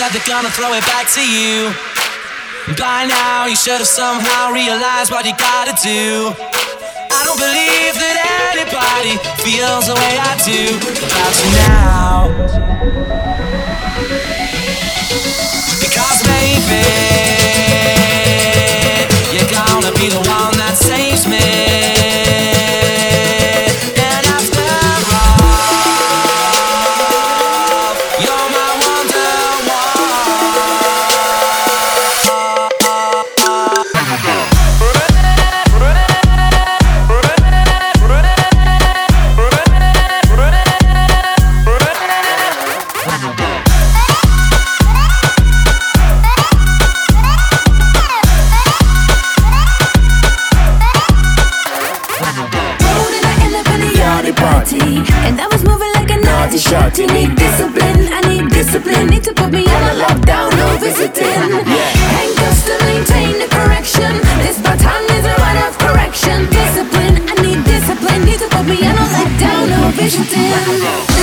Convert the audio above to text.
that they're gonna throw it back to you. By now, you should have somehow realized what you gotta do. I don't believe that anybody feels the way I do about you now. Because maybe you're gonna be the one that saves me. And I was moving like a naughty shorty. Need discipline, I need discipline. Need to put me on a lockdown, no visiting. Handcuffs to maintain the correction. This baton is a right of correction. Discipline, I need discipline. Need to put me on a lockdown, no visiting.